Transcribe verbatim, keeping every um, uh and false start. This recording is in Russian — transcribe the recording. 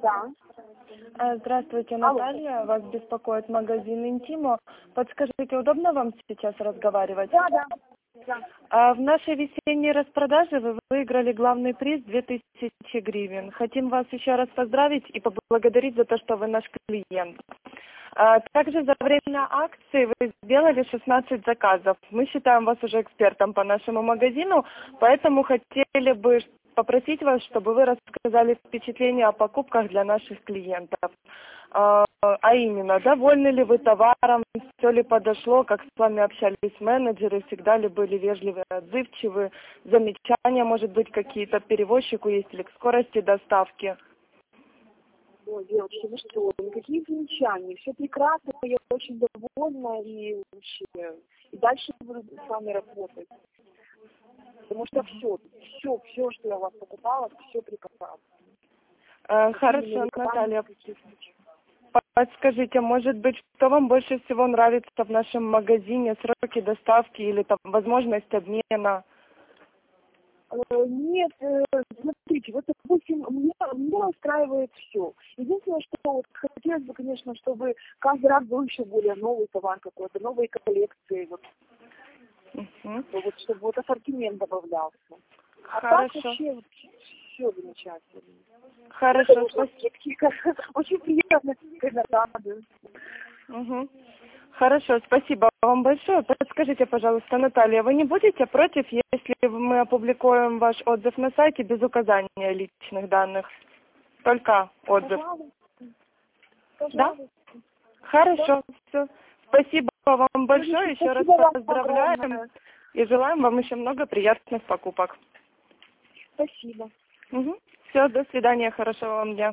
Да. А, Здравствуйте, Алло. Наталья. Вас беспокоит магазин «Интимо». Подскажите, удобно вам сейчас разговаривать? Да, да. Да. А В нашей весенней распродаже вы выиграли главный приз две тысячи гривен. Хотим вас еще раз поздравить и поблагодарить за то, что вы наш клиент. А Также за время акции вы сделали шестнадцать заказов. Мы считаем вас уже экспертом по нашему магазину, поэтому хотели бы попросить вас, чтобы вы рассказали впечатления о покупках для наших клиентов. А а именно, довольны ли вы товаром, все ли подошло, как с вами общались менеджеры, всегда ли были вежливы, отзывчивы, замечания, может быть, какие-то перевозчику есть или к скорости доставки? Ой, девочки, ну что, никакие замечания, все прекрасно, я очень довольна и вообще, и дальше буду с вами работать. Потому что все, все, все, что я у вас покупала, все прекрасно. Э, Хорошо, Наталья. Подскажите, может быть, что вам больше всего нравится в нашем магазине, сроки доставки или там возможность обмена? Э, Нет, э, смотрите, вот, допустим, меня, меня устраивает все. Единственное, что вот хотелось бы, конечно, чтобы каждый раз был еще более новый товар какой-то, новые коллекции, вот, Угу. вот чтобы вот ассортимент добавлялся. А Хорошо. так вообще все замечательно. Хорошо, спасибо. Скидки, очень приятно, когда радует. Угу. Хорошо, спасибо вам большое. Подскажите, пожалуйста, Наталья, вы не будете против, если мы опубликуем ваш отзыв на сайте без указания личных данных? Только отзыв. Пожалуйста. Да? Пожалуйста. Хорошо, все. Спасибо вам большое, еще раз Спасибо вам поздравляем огромное. и желаем вам еще много приятных покупок. Спасибо. Угу. Все, до свидания, хорошего вам дня.